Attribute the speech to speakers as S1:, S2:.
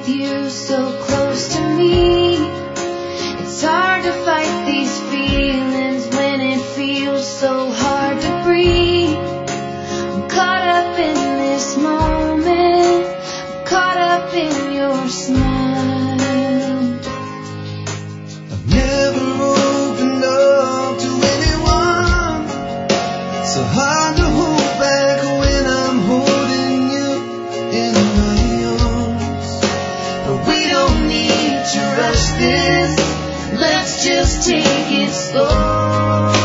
S1: with you so close to me. It's hard to fight these feelings when it feels so hard to breathe. I'm caught up in this moment, I'm caught up in your smile.
S2: I've never opened up to anyone, so hard to hold back when I'm holding you in my arms. But we don't need to rush this, let's just take it slow.